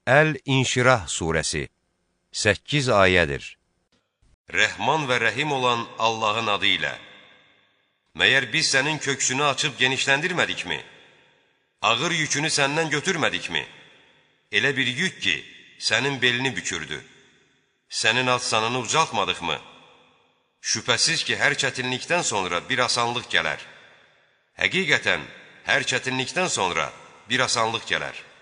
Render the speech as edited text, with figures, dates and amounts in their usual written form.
Əl-İnşirah surəsi 8 ayədir. Rəhman və rəhim olan Allahın adı ilə. Məyər biz sənin köksünü açıb genişləndirmədikmi? Ağır yükünü səndən götürmədikmi? Elə bir yük ki, sənin belini bükürdü. Sənin ad-sanını ucaltmadıqmı? Şübhəsiz ki, hər çətinlikdən sonra bir asanlıq gələr. Həqiqətən, hər çətinlikdən sonra bir asanlıq gələr.